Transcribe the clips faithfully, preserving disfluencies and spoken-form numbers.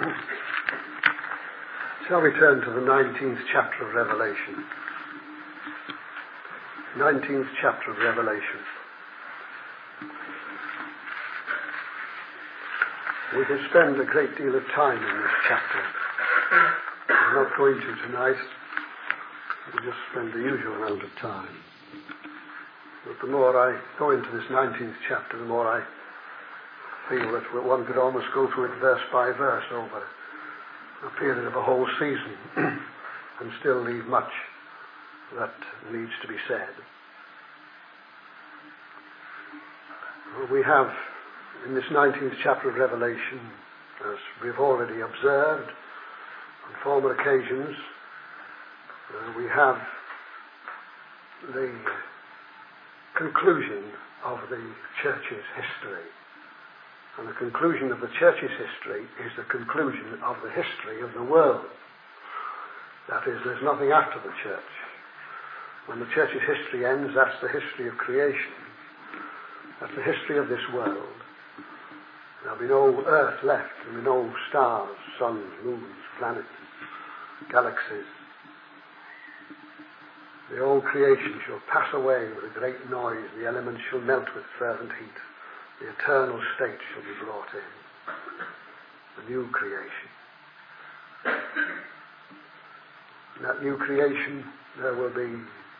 Shall we turn to the nineteenth chapter of Revelation? nineteenth chapter of Revelation. We can spend a great deal of time in this chapter. I'm not going to tonight. We'll just spend the usual amount of time. But the more I go into this nineteenth chapter, the more I feel that one could almost go through it verse by verse over a period of a whole season and still leave much that needs to be said. We have in this nineteenth chapter of Revelation, as we've already observed on former occasions, uh, we have the conclusion of the church's history. And the conclusion of the church's history is the conclusion of the history of the world. That is, there's nothing after the church. When the church's history ends, that's the history of creation. That's the history of this world. There'll be no earth left. There'll be no stars, suns, moons, planets, galaxies. The old creation shall pass away with a great noise. The elements shall melt with fervent heat. The eternal state shall be brought in. The new creation. In that new creation, there will be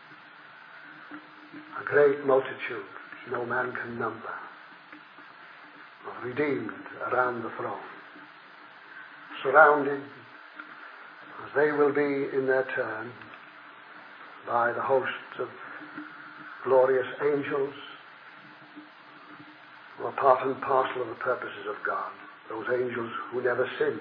a great multitude, which no man can number, of redeemed around the throne, surrounded, as they will be in their turn, by the hosts of glorious angels, who are part and parcel of the purposes of God. Those angels who never sin,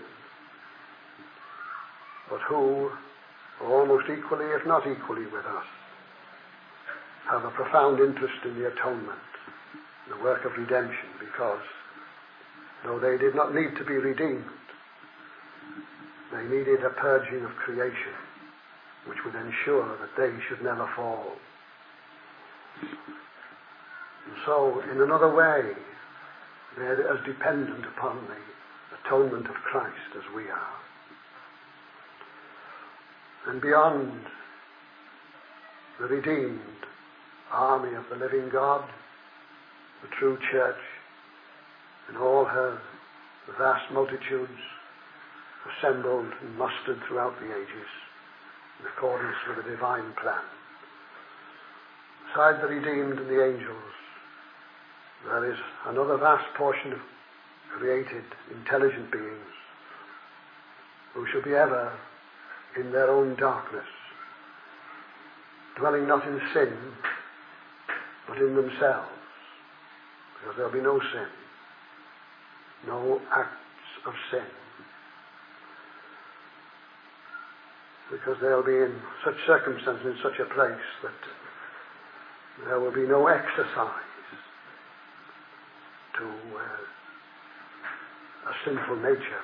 but who are almost equally, if not equally with us, have a profound interest in the atonement, the work of redemption, because though they did not need to be redeemed, they needed a purging of creation, which would ensure that they should never fall. And so, in another way, they're as dependent upon the atonement of Christ as we are. And beyond the redeemed army of the living God, the true church, and all her vast multitudes assembled and mustered throughout the ages in accordance with the divine plan. Beside the redeemed and the angels, there is another vast portion of created, intelligent beings who shall be ever in their own darkness, dwelling not in sin, but in themselves, because there'll be no sin, no acts of sin, because they'll be in such circumstances, in such a place, that there will be no exercise to uh, a sinful nature,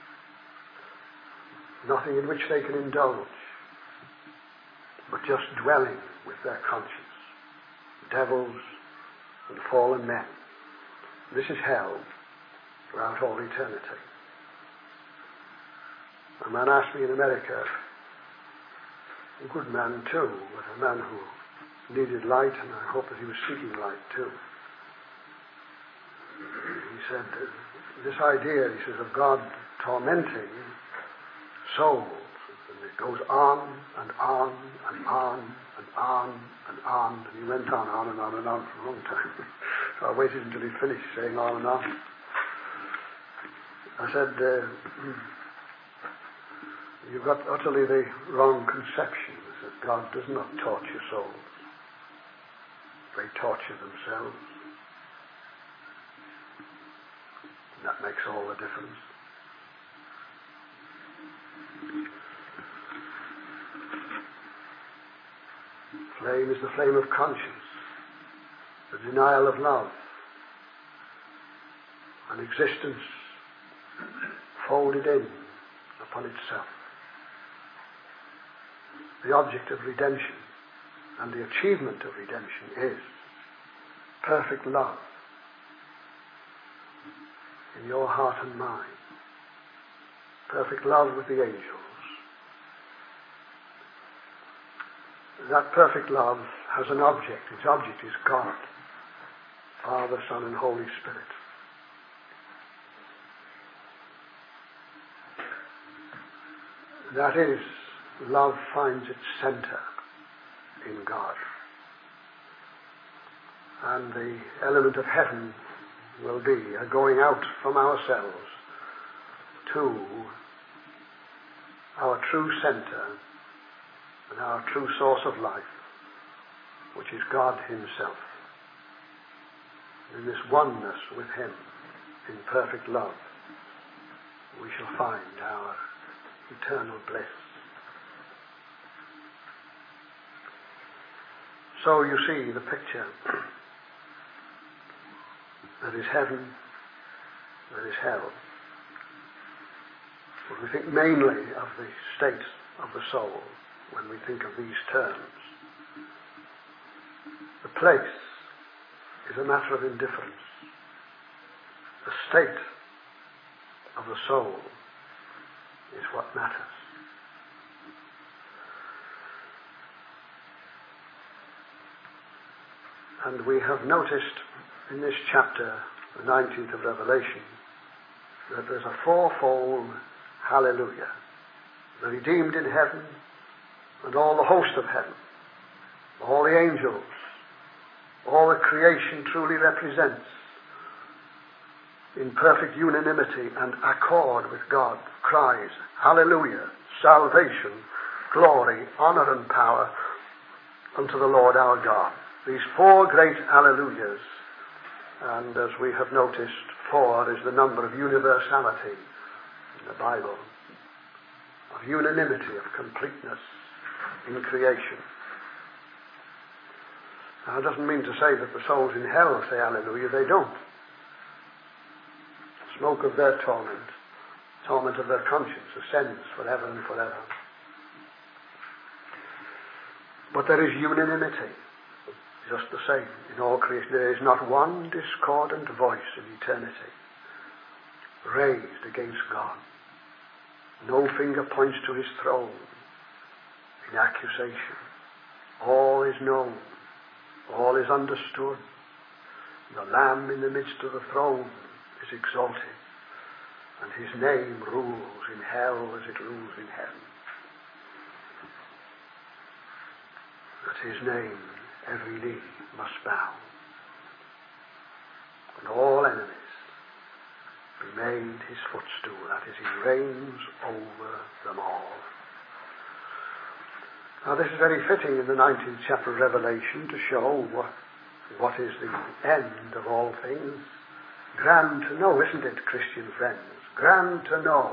nothing in which they can indulge, but just dwelling with their conscience, devils and fallen men. This is hell throughout all eternity. A man asked me in America, a good man too, but a man who needed light, and I hope that he was seeking light too. He said, this idea, he says, of God tormenting souls, and it goes on and on and on and on and on, and he went on, on and on and on for a long time. So I waited until he finished saying on and on. I said, uh, you've got utterly the wrong conception. I said, God does not torture souls. They torture themselves. And that makes all the difference. Flame is the flame of conscience, the denial of love, an existence folded in upon itself. The object of redemption and the achievement of redemption is perfect love in your heart and mind. perfect love with the angels. That perfect love has an object. Its object is God, Father, Son, and Holy Spirit. That is, love finds its center in God. And the element of heaven will be a going out from ourselves to our true center and our true source of life, which is God Himself. In this oneness with Him, in perfect love, we shall find our eternal bliss. So you see the picture. There is heaven, there is hell. But we think mainly of the state of the soul when we think of these terms. The place is a matter of indifference. The state of the soul is what matters. And we have noticed in this chapter, the nineteenth of Revelation, that there's a fourfold hallelujah. The redeemed in heaven, and all the host of heaven, all the angels, all the creation truly represents, in perfect unanimity and accord with God, cries, hallelujah, salvation, glory, honor and power unto the Lord our God. These four great hallelujahs, and as we have noticed, four is the number of universality in the Bible, of unanimity, of completeness in creation. Now, it doesn't mean to say that the souls in hell say hallelujah. They don't. The smoke of their torment, torment of their conscience, ascends forever and forever. But there is unanimity, just the same in all creation. There is not one discordant voice in eternity raised against God. No finger points to His throne in accusation. All is known. All is understood. The Lamb in the midst of the throne is exalted, and His name rules in hell as it rules in heaven. At His name every knee must bow, and all enemies be made His footstool. That is, He reigns over them all. Now, this is very fitting in the nineteenth chapter of Revelation to show what, what is the end of all things. Grand to know, isn't it, Christian friends? Grand to know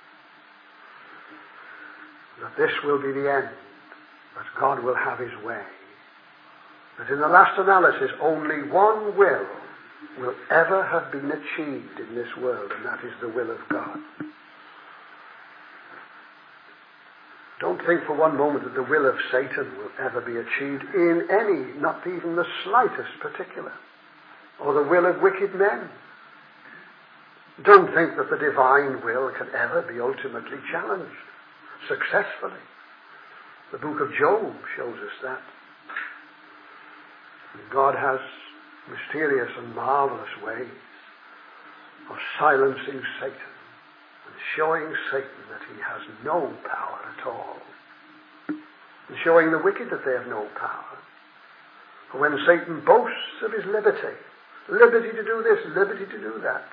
that this will be the end, that God will have His way. That in the last analysis, only one will will ever have been achieved in this world, and that is the will of God. Don't think for one moment that the will of Satan will ever be achieved in any, not even the slightest particular, or the will of wicked men. Don't think that the divine will can ever be ultimately challenged successfully. The book of Job shows us that. God has mysterious and marvelous ways of silencing Satan and showing Satan that he has no power at all, and showing the wicked that they have no power. For when Satan boasts of his liberty, liberty to do this, liberty to do that,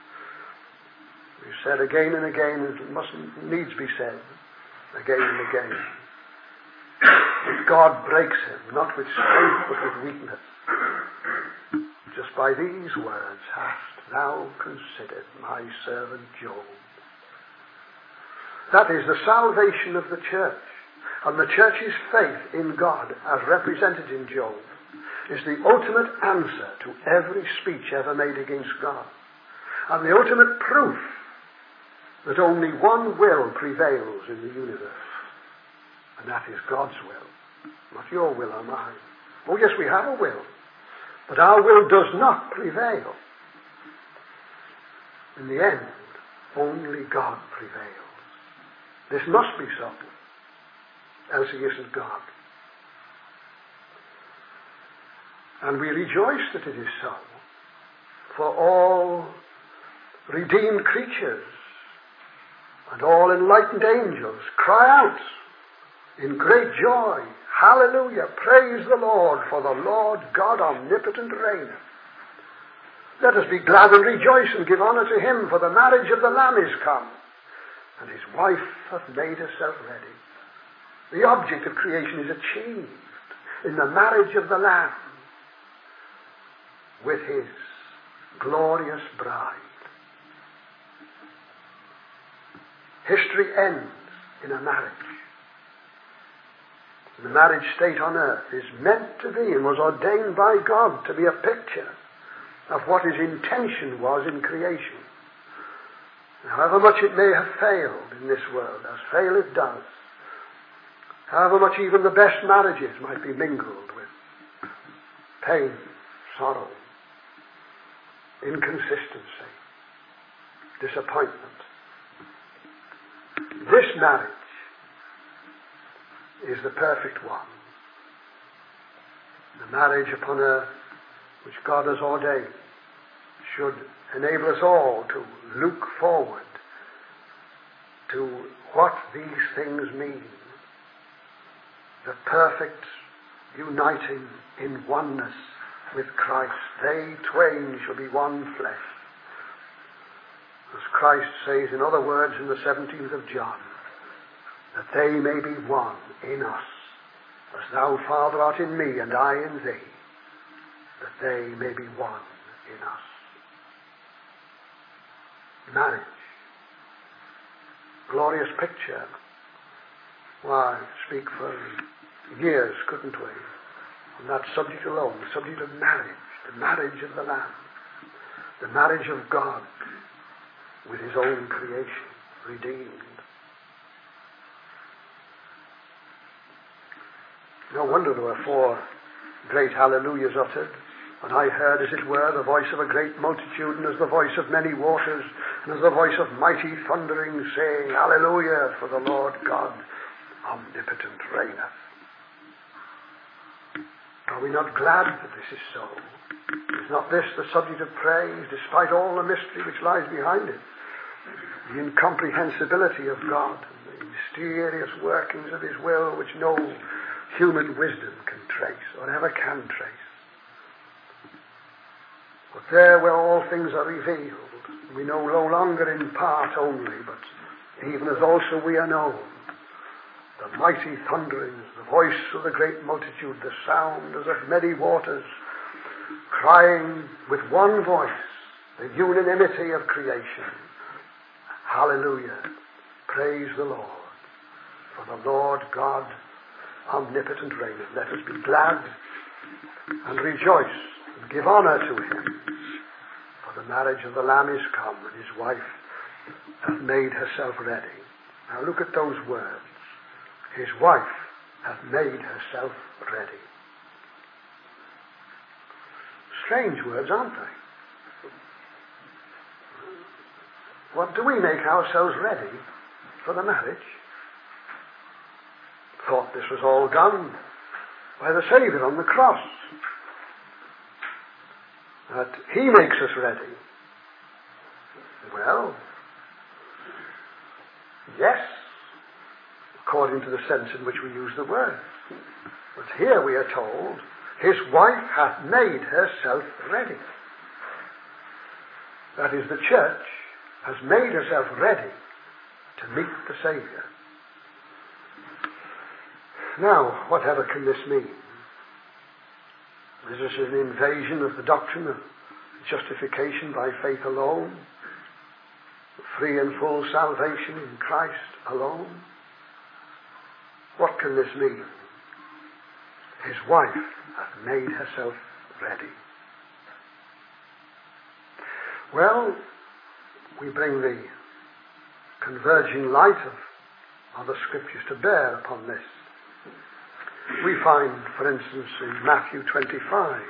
we've said again and again, it mustn't needs be said again and again, that God breaks him, not with strength but with weakness. Just by these words hast thou considered my servant Job. That is the salvation of the church. And the church's faith in God, as represented in Job, is the ultimate answer to every speech ever made against God. And the ultimate proof that only one will prevails in the universe. And that is God's will, not your will or mine. Oh yes, we have a will, but our will does not prevail. In the end, only God prevails. This must be so, else he isn't God. And we rejoice that it is so, for all redeemed creatures and all enlightened angels cry out in great joy, hallelujah, praise the Lord, for the Lord God omnipotent reigneth. Let us be glad and rejoice and give honour to him, for the marriage of the Lamb is come, and his wife hath made herself ready. The object of creation is achieved in the marriage of the Lamb with his glorious bride. History ends in a marriage. The marriage state on earth is meant to be and was ordained by God to be a picture of what his intention was in creation. However much it may have failed in this world, as fail it does, however much even the best marriages might be mingled with pain, sorrow, inconsistency, disappointment, this marriage is the perfect one. The marriage upon earth which God has ordained should enable us all to look forward to what these things mean. The perfect uniting in oneness with Christ. They twain shall be one flesh. As Christ says in other words in the seventeenth of John, that they may be one in us, as thou, Father, art in me and I in thee, that they may be one in us. Marriage. Glorious picture. Why, speak for years, couldn't we, on that subject alone, the subject of marriage, the marriage of the Lamb, the marriage of God with his own creation, redeemed. No wonder there were four great hallelujahs uttered, and I heard, as it were, the voice of a great multitude, and as the voice of many waters, and as the voice of mighty thundering, saying, Hallelujah, for the Lord God omnipotent reigneth. Are we not glad that this is so? Is not this the subject of praise, despite all the mystery which lies behind it? The incomprehensibility of God, and the mysterious workings of his will which no human wisdom can trace, or ever can trace. But there where all things are revealed, we know no longer in part only, but even as also we are known. The mighty thunderings, the voice of the great multitude, the sound as of many waters, crying with one voice, the unanimity of creation. Hallelujah. Praise the Lord. For the Lord God omnipotent reigneth. Let us be glad and rejoice and give honour to him. For the marriage of the Lamb is come, and his wife hath made herself ready. Now look at those words. His wife hath made herself ready. Strange words, aren't they? What do we make ourselves ready for the marriage? Thought this was all done by the Saviour on the cross. That he makes us ready. Well, yes, according to the sense in which we use the word. But here we are told, his wife hath made herself ready. That is, the church has made herself ready to meet the Saviour. Now, whatever can this mean? Is this an invasion of the doctrine of justification by faith alone? Free and full salvation in Christ alone? What can this mean? His wife hath made herself ready. Well, we bring the converging light of, of the Scriptures to bear upon this. We find, for instance, in Matthew twenty-five,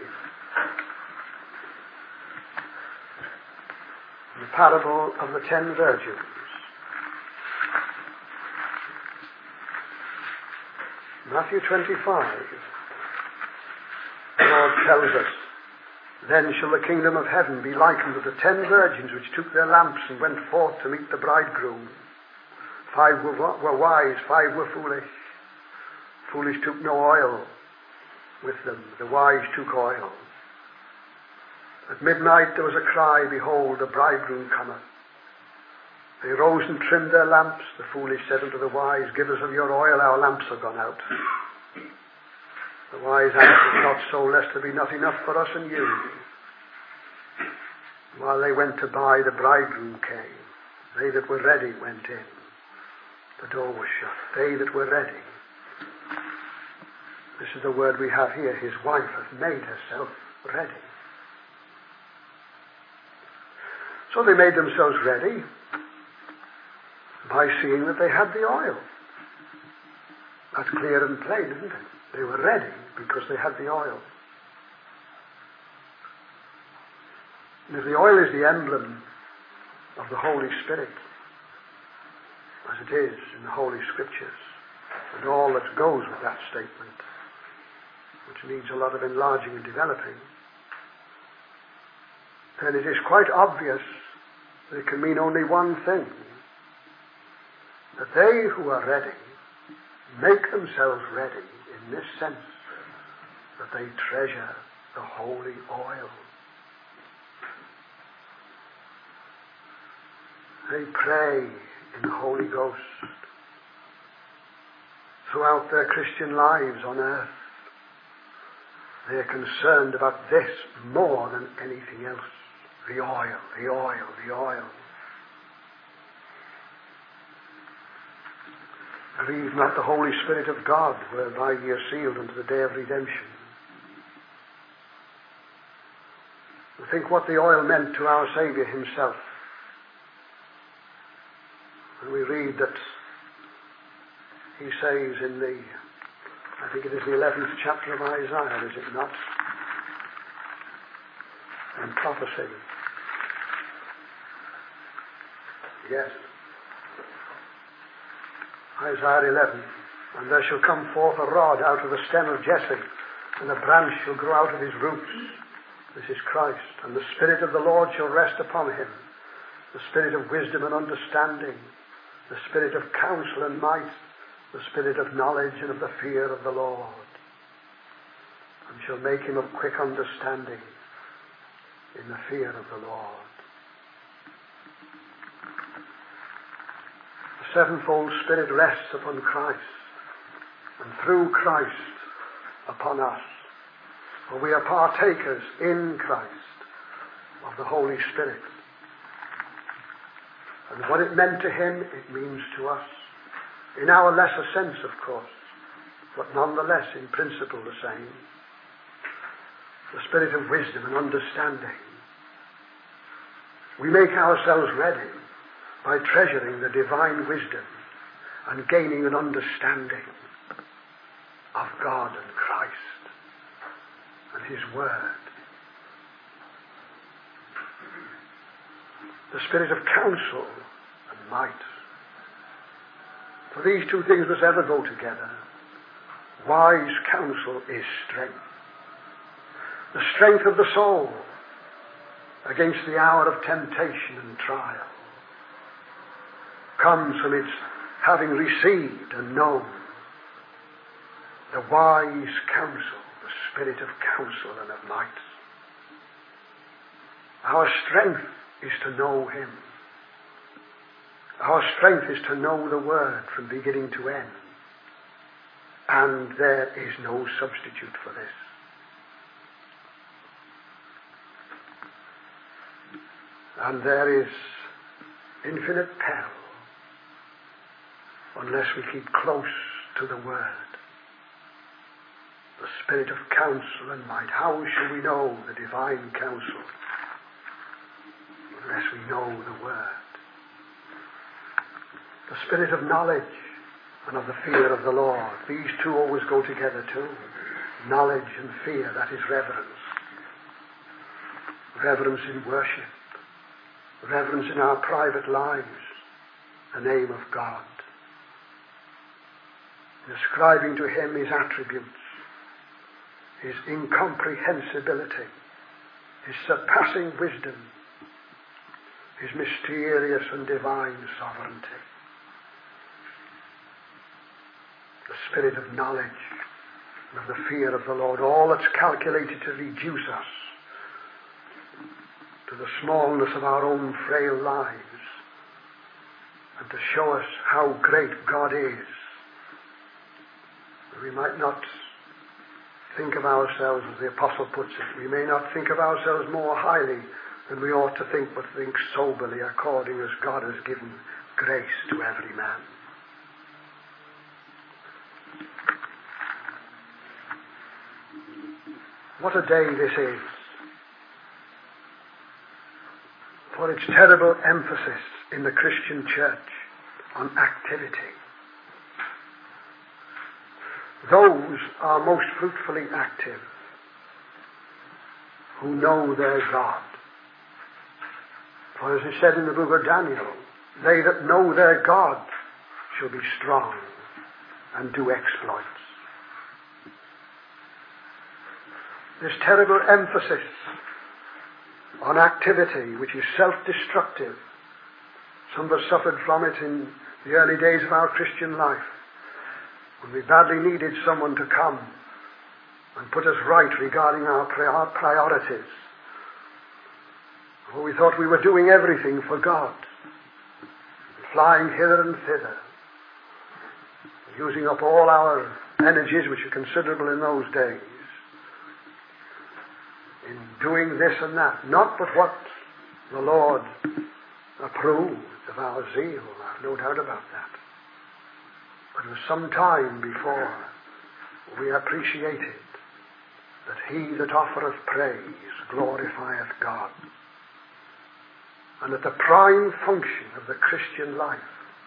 the parable of the ten virgins. Matthew twenty-five, the Lord tells us, then shall the kingdom of heaven be likened to the ten virgins which took their lamps and went forth to meet the bridegroom. Five were, were wise, five were foolish. Foolish took no oil with them, the wise took oil. At midnight there was a cry, behold, the bridegroom cometh. They rose and trimmed their lamps. The foolish said unto the wise, give us of your oil, our lamps are gone out. The wise answered, not so, lest there be not enough for us and you. While they went to buy, the bridegroom came. They that were ready went in. The door was shut. They that were ready. This is the word we have here. His wife hath made herself ready. So they made themselves ready by seeing that they had the oil. That's clear and plain, isn't it? They were ready because they had the oil. And if the oil is the emblem of the Holy Spirit, as it is in the Holy Scriptures, and all that goes with that statement, which needs a lot of enlarging and developing, then it is quite obvious that it can mean only one thing. That they who are ready make themselves ready in this sense, that they treasure the holy oil. They pray in the Holy Ghost throughout their Christian lives on earth. They are concerned about this more than anything else. The oil, the oil, the oil. Grieve not the Holy Spirit of God, whereby ye are sealed unto the day of redemption. Think what the oil meant to our Saviour himself. And we read that he says in the, I think it is the eleventh chapter of Isaiah, is it not? In prophecy. Yes. Isaiah eleven. And there shall come forth a rod out of the stem of Jesse, and a branch shall grow out of his roots. This is Christ. And the Spirit of the Lord shall rest upon him, the Spirit of wisdom and understanding, the Spirit of counsel and might, the Spirit of knowledge and of the fear of the Lord. And shall make him of quick understanding in the fear of the Lord. The sevenfold Spirit rests upon Christ, and through Christ upon us. For we are partakers in Christ of the Holy Spirit. And what it meant to him, it means to us. In our lesser sense, of course, but nonetheless in principle the same. The Spirit of wisdom and understanding. We make ourselves ready by treasuring the divine wisdom and gaining an understanding of God and Christ and his word. The Spirit of counsel and might. For these two things must ever go together. Wise counsel is strength. The strength of the soul against the hour of temptation and trial comes from its having received and known the wise counsel, the Spirit of counsel and of might. Our strength is to know him. Our strength is to know the word from beginning to end. And there is no substitute for this. And there is infinite peril unless we keep close to the word. The Spirit of counsel and might. How shall we know the divine counsel unless we know the word? The Spirit of knowledge and of the fear of the Lord. These two always go together too. Knowledge and fear, that is reverence. Reverence in worship. Reverence in our private lives. The name of God. describing to him his attributes, his incomprehensibility, his surpassing wisdom, his mysterious and divine sovereignty. The spirit of knowledge and of the fear of the Lord, all that's calculated to reduce us to the smallness of our own frail lives and to show us how great God is. We might not think of ourselves, as the apostle puts it, we may not think of ourselves more highly than we ought to think, but think soberly according as God has given grace to every man. What a day this is for its terrible emphasis in the Christian church on activity. Those are most fruitfully active who know their God. For as it said in the book of Daniel, they that know their God shall be strong and do exploits. This terrible emphasis on activity, which is self-destructive. Some of us suffered from it in the early days of our Christian life, when we badly needed someone to come and put us right regarding our priorities. For we thought we were doing everything for God, flying hither and thither, using up all our energies, which are considerable in those days, in doing this and that, not but what the Lord approved of our zeal. I have no doubt about that. But it was some time before we appreciated that he that offereth praise glorifieth God, and that the prime function of the Christian life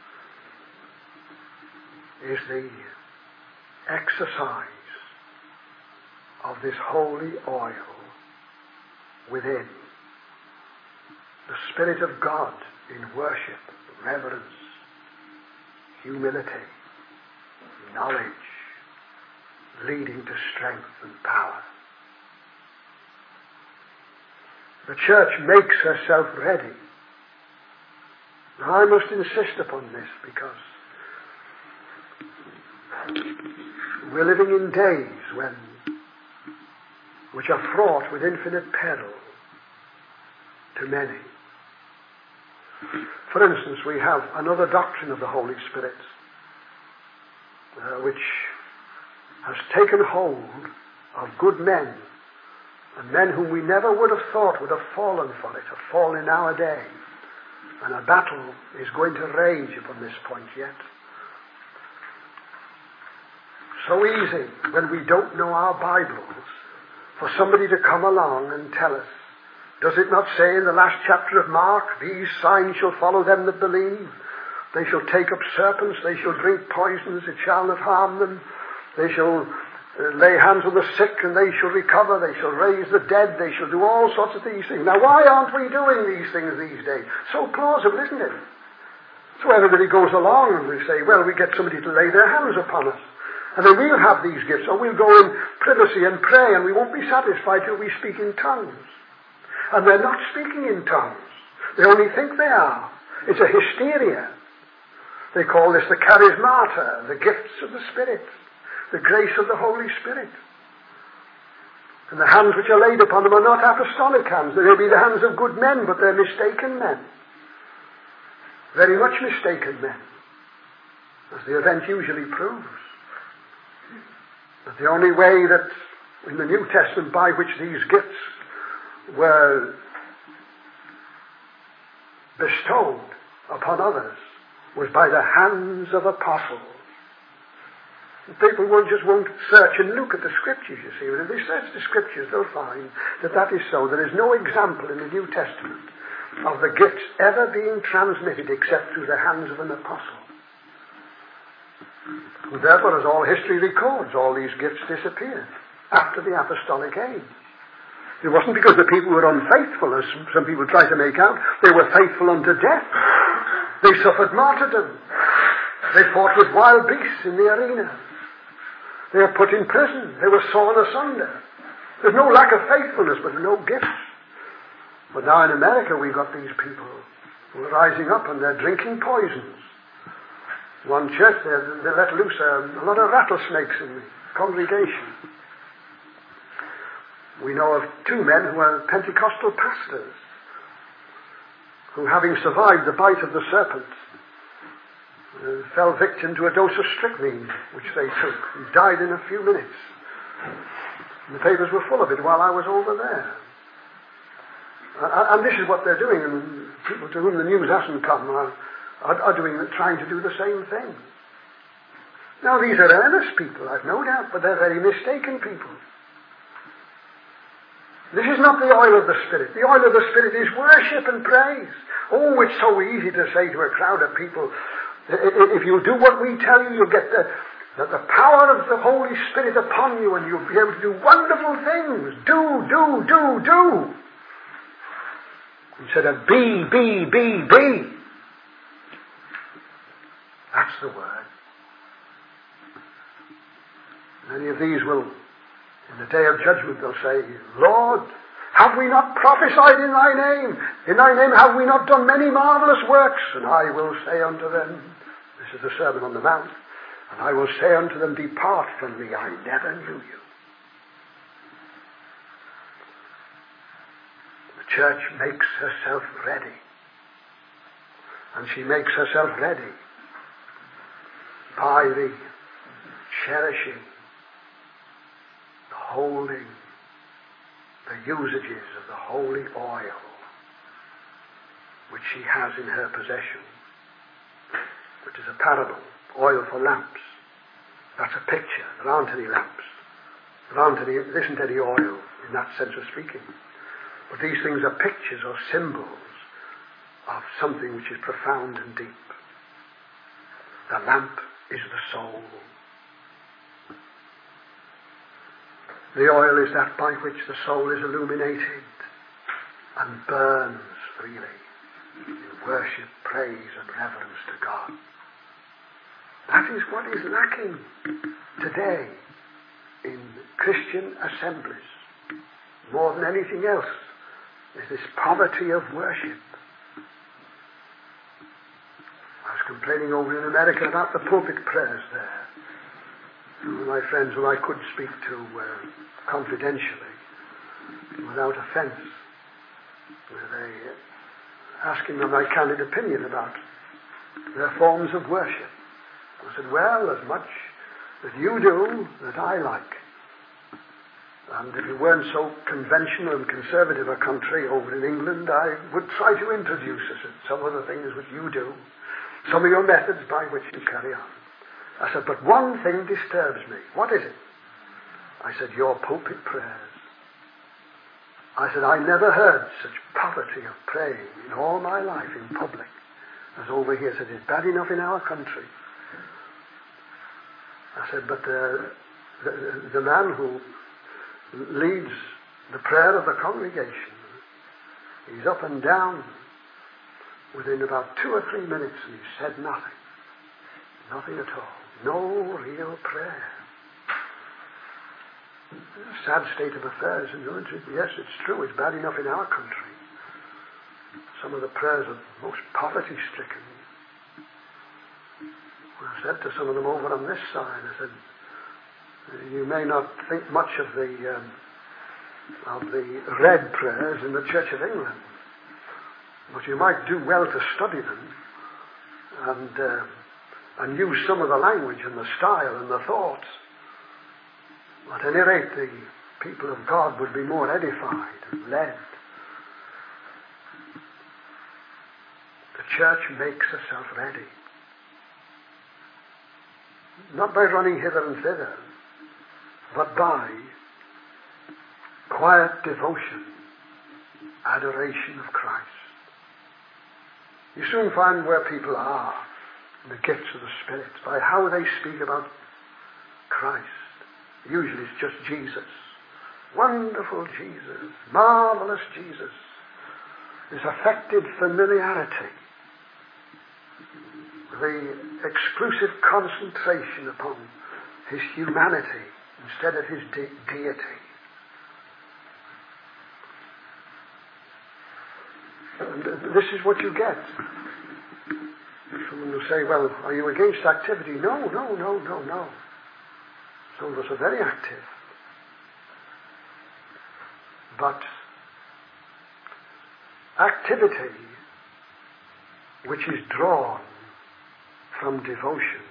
is the exercise of this holy oil within, the Spirit of God in worship, reverence, humility, knowledge, leading to strength and power. The church makes herself ready. Now I must insist upon this because we're living in days when which are fraught with infinite peril to many. For instance, we have another doctrine of the Holy Spirit uh, which has taken hold of good men, and men whom we never would have thought would have fallen for it, have fallen in our day. And a battle is going to rage upon this point yet. So easy, when we don't know our Bibles, for somebody to come along and tell us, does it not say in the last chapter of Mark, these signs shall follow them that believe? They shall take up serpents, they shall drink poisons, it shall not harm them. They shall uh, lay hands on the sick and they shall recover. They shall raise the dead. They shall do all sorts of these things. Now why aren't we doing these things these days? So plausible, isn't it? So everybody goes along and we say, well, we get somebody to lay their hands upon us. And then we'll have these gifts, or we'll go in privacy and pray, and we won't be satisfied till we speak in tongues. And they're not speaking in tongues. They only think they are. It's a hysteria. They call this the charismata, the gifts of the Spirit, the grace of the Holy Spirit. And the hands which are laid upon them are not apostolic hands. They may be the hands of good men, but they're mistaken men. Very much mistaken men, as the event usually proves. That the only way that in the New Testament by which these gifts were bestowed upon others was by the hands of apostles. And people won't just won't search and look at the Scriptures, you see. But if they search the Scriptures, they'll find that that is so. There is no example in the New Testament of the gifts ever being transmitted except through the hands of an apostle. And therefore, as all history records, all these gifts disappeared after the apostolic age. It wasn't because the people were unfaithful, as some people try to make out. They were faithful unto death. They suffered martyrdom. They fought with wild beasts in the arena. They were put in prison. They were sawn asunder. There's no lack of faithfulness, but no gifts. But now in America we've got these people who are rising up and they're drinking poisons. One church, they, they let loose a, a lot of rattlesnakes in the congregation. We know of two men who are Pentecostal pastors who, having survived the bite of the serpent, uh, fell victim to a dose of strychnine, which they took. He died in a few minutes. And the papers were full of it while I was over there. Uh, and this is what they're doing, and people to whom the news hasn't come are, are, are doing, trying to do the same thing. Now, these are earnest people, I've no doubt, but they're very mistaken people. This is not the oil of the Spirit. The oil of the Spirit is worship and praise. Oh, it's so easy to say to a crowd of people, if you do what we tell you, you'll get the, the, the power of the Holy Spirit upon you and you'll be able to do wonderful things. Do, do, do, do. Instead of be, be, be, be. That's the word. Many of these will, in the day of judgment, they'll say, Lord, have we not prophesied in thy name? In thy name have we not done many marvelous works? And I will say unto them, this is the Sermon on the Mount, and I will say unto them, depart from me, I never knew you. The church makes herself ready. And she makes herself ready by the cherishing, the holding, the usages of the holy oil which she has in her possession, which is a parable, oil for lamps. That's a picture. There aren't any lamps. There aren't any, there isn't any oil in that sense of speaking. But these things are pictures or symbols of something which is profound and deep. The lamp is the soul. The oil is that by which the soul is illuminated and burns freely in worship, praise and reverence to God. That is what is lacking today in Christian assemblies. More than anything else is this poverty of worship. I was complaining over in America about the pulpit prayers there. Some of my friends who I could speak to uh, confidentially, without offence, were they uh, asking them my candid opinion about their forms of worship. I said, well, as much that you do that I like. And if it weren't so conventional and conservative a country over in England, I would try to introduce us to some of the things which you do, some of your methods by which you carry on. I said, but one thing disturbs me. What is it? I said, your pulpit prayers. I said, I never heard such poverty of praying in all my life in public as over here. I said, it's bad enough in our country. I said, but the, the, the man who leads the prayer of the congregation, he's up and down within about two or three minutes and he said nothing. Nothing at all. No real prayer. A sad state of affairs. And yes, it's true, it's bad enough in our country. Some of the prayers are most poverty-stricken. I said to some of them over on this side, I said, you may not think much of the um, of the red prayers in the Church of England, but you might do well to study them and uh, and use some of the language and the style and the thoughts. At any rate, the people of God would be more edified and led. The church makes herself ready. Not by running hither and thither, but by quiet devotion, adoration of Christ. You soon find where people are in the gifts of the Spirit by how they speak about Christ. Usually it's just Jesus. Wonderful Jesus. Marvelous Jesus. This affected familiarity. The exclusive concentration upon his humanity instead of his de- deity. And this is what you get. Someone will say, well, are you against activity? No, no, no, no, no. Some of us are very active. But activity which is drawn from devotion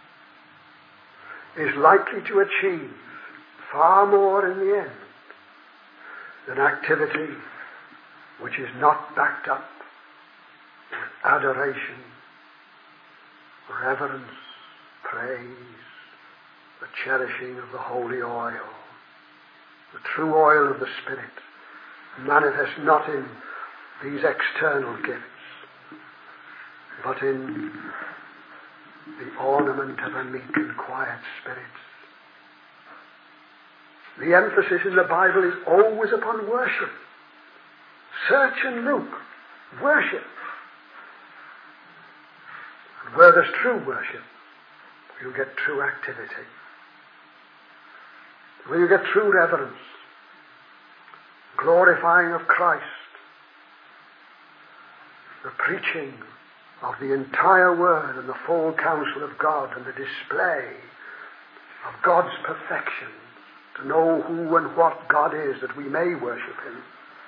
is likely to achieve far more in the end than activity which is not backed up with adoration, reverence, praise, the cherishing of the holy oil, the true oil of the Spirit, manifest not in these external gifts, but in the ornament of a meek and quiet spirit. The emphasis in the Bible is always upon worship. Search and look. Worship. And where there's true worship, you get true activity. Where you get true reverence, glorifying of Christ, the preaching of the entire Word and the full counsel of God, and the display of God's perfection, to know who and what God is, that we may worship Him.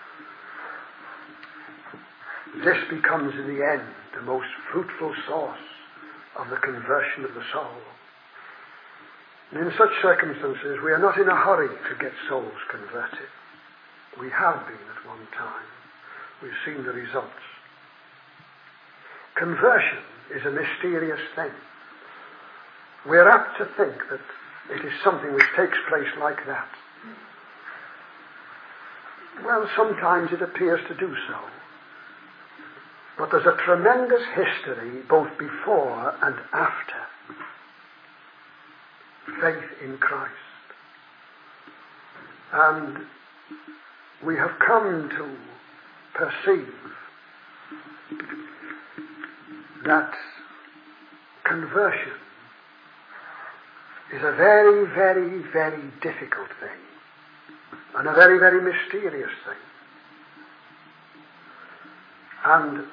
This becomes in the end the most fruitful source of the conversion of the soul. And in such circumstances, we are not in a hurry to get souls converted. We have been at one time. We've seen the results. Conversion is a mysterious thing. We're apt to think that it is something which takes place like that. Well, sometimes it appears to do so. But there's a tremendous history both before and after faith in Christ. And we have come to perceive that conversion is a very, very, very difficult thing, and a very, very mysterious thing. And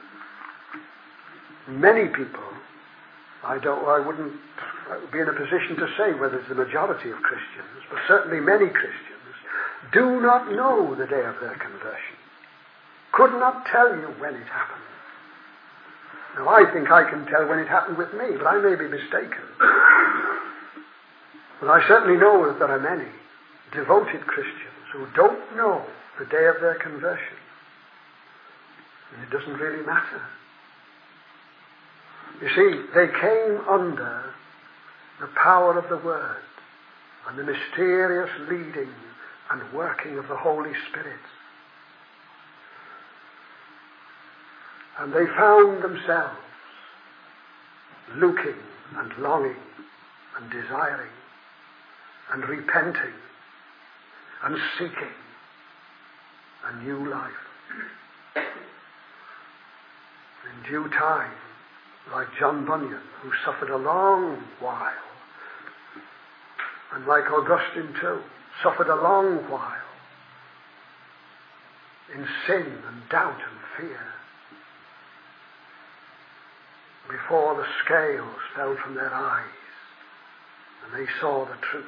many people, I don't, I wouldn't be in a position to say whether it's the majority of Christians, but certainly many Christians do not know the day of their conversion. Could not tell you when it happened. Now, I think I can tell when it happened with me, but I may be mistaken. But I certainly know that there are many devoted Christians who don't know the day of their conversion. And it doesn't really matter. You see, they came under the power of the Word and the mysterious leading and working of the Holy Spirit. And they found themselves looking and longing and desiring and repenting and seeking a new life. In due time, like John Bunyan, who suffered a long while, and like Augustine too, suffered a long while in sin and doubt and fear, before the scales fell from their eyes and they saw the truth.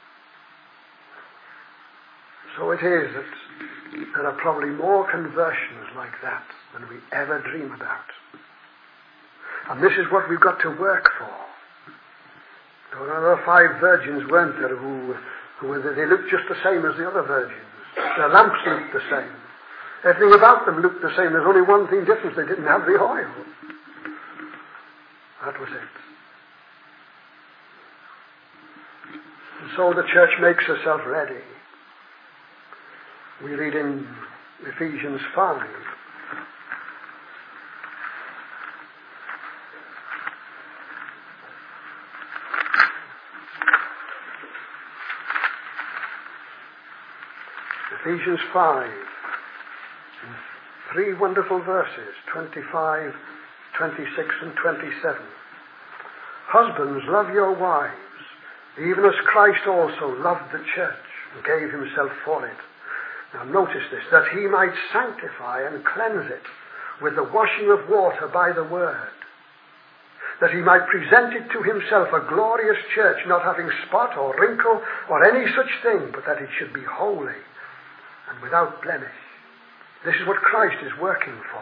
So it is that there are probably more conversions like that than we ever dream about. And this is what we've got to work for. There were other five virgins, weren't there, who, who were, they looked just the same as the other virgins. Their lamps looked the same. Everything about them looked the same. There's only one thing different: they didn't have the oil. That was it. And so the church makes herself ready. We read in Ephesians five. Ephesians five, three wonderful verses, twenty-five, twenty-six and twenty-seven. Husbands, love your wives, even as Christ also loved the church and gave himself for it. Now notice this, that he might sanctify and cleanse it with the washing of water by the word, that he might present it to himself a glorious church, not having spot or wrinkle or any such thing, but that it should be holy and without blemish. This is what Christ is working for,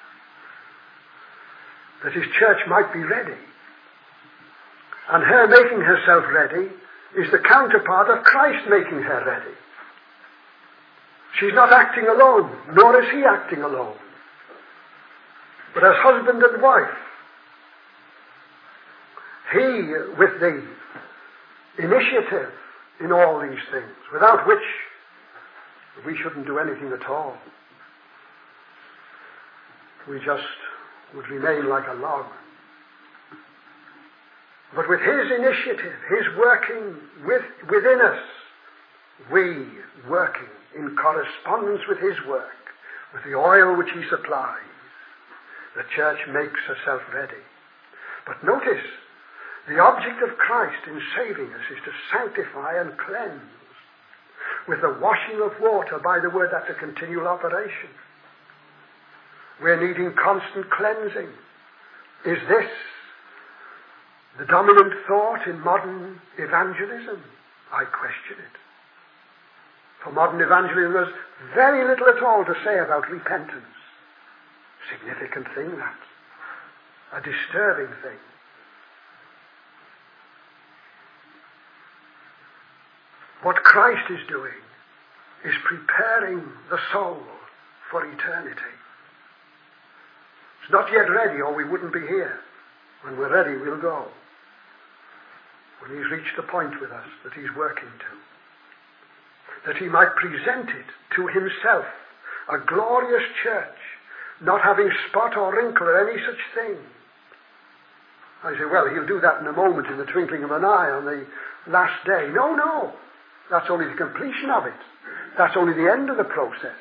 that his church might be ready. And her making herself ready is the counterpart of Christ making her ready. She's not acting alone, nor is he acting alone, but as husband and wife. He with the initiative in all these things, without which we shouldn't do anything at all. We just would remain like a log. But with his initiative, his working with, within us, we working in correspondence with his work, with the oil which he supplies, the church makes herself ready. But notice, the object of Christ in saving us is to sanctify and cleanse with the washing of water by the word. That's a continual operation. We're needing constant cleansing. Is this the dominant thought in modern evangelism? I question it. For modern evangelism has very little at all to say about repentance. Significant thing, that. A disturbing thing. What Christ is doing is preparing the soul for eternity. It's not yet ready, or we wouldn't be here. When we're ready, we'll go. When he's reached the point with us that he's working to. That he might present it to himself, a glorious church, not having spot or wrinkle or any such thing. I say, well, he'll do that in a moment, in the twinkling of an eye, on the last day. No, no. That's only the completion of it. That's only the end of the process.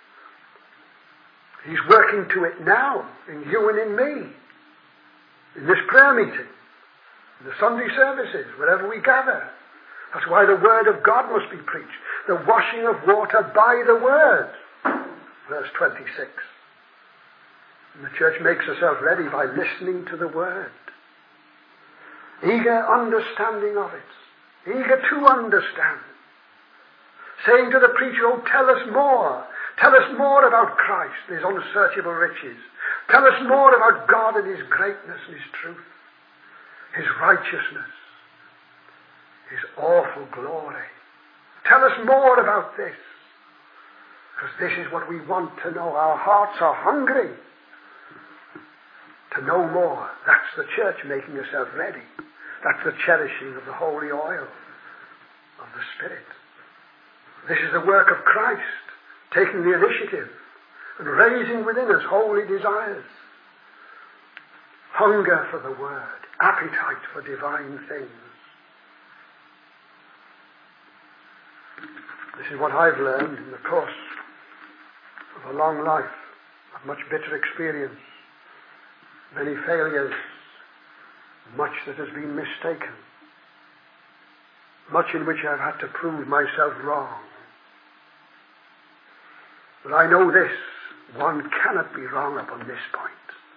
He's working to it now, in you and in me, in this prayer meeting, in the Sunday services, wherever we gather. That's why the Word of God must be preached. The washing of water by the Word. Verse twenty-six. And the church makes herself ready by listening to the Word. Eager understanding of it. Eager to understand. Saying to the preacher, oh, tell us more. Tell us more about Christ and his unsearchable riches. Tell us more about God and his greatness and his truth, his righteousness, his awful glory. Tell us more about this, because this is what we want to know. Our hearts are hungry to know more. That's the church making herself ready. That's the cherishing of the holy oil of the Spirit. This is the work of Christ, taking the initiative and raising within us holy desires. Hunger for the Word, appetite for divine things. This is what I've learned in the course of a long life, of much bitter experience, many failures, much that has been mistaken, much in which I've had to prove myself wrong. But I know this, one cannot be wrong upon this point.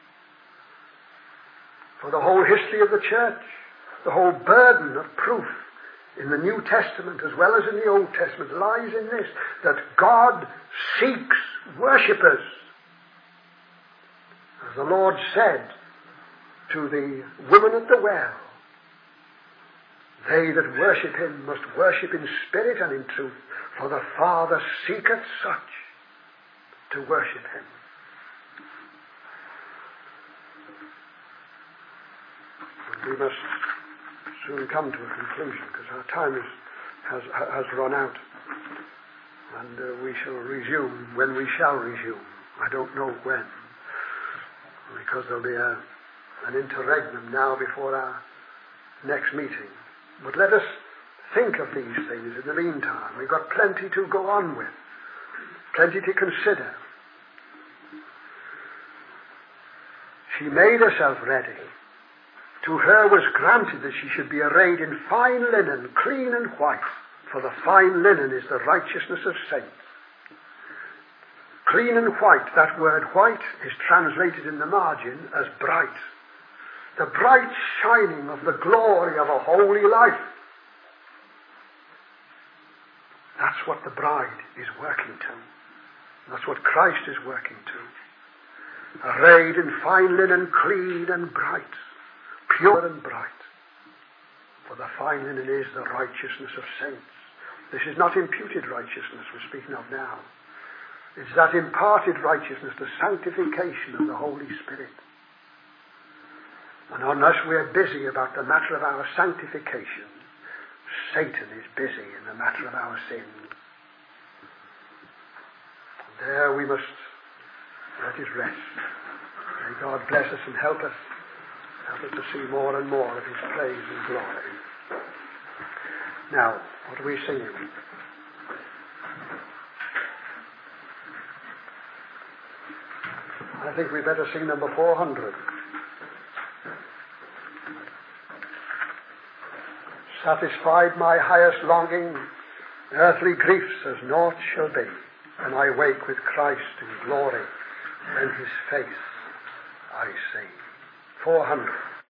For the whole history of the church, the whole burden of proof in the New Testament as well as in the Old Testament lies in this, that God seeks worshippers. As the Lord said to the woman at the well, they that worship him must worship in spirit and in truth, for the Father seeketh such to worship him. And we must soon come to a conclusion, because our time is, has, has run out. And uh, we shall resume when we shall resume. I don't know when, because there'll be a, an interregnum now before our next meeting. But let us think of these things in the meantime. We've got plenty to go on with, plenty to consider. She made herself ready To her was granted that she should be arrayed in fine linen, clean and white, for the fine linen is the righteousness of saints. Clean and white, that word white is translated in the margin as bright. The bright shining of the glory of a holy life. That's what the bride is working to. That's what Christ is working to. Arrayed in fine linen, clean and bright, pure and bright. For the fine linen is the righteousness of saints. This is not imputed righteousness we're speaking of now. It's that imparted righteousness, the sanctification of the Holy Spirit. And unless we're busy about the matter of our sanctification, Satan is busy in the matter of our sin. And there we must let it rest. May God bless us and help us, help us to see more and more of his praise and glory. Now, what are we singing? I think we better sing number four hundred. Satisfied my highest longing, earthly griefs as naught shall be, and I wake with Christ in glory, when his face I see. four hundred.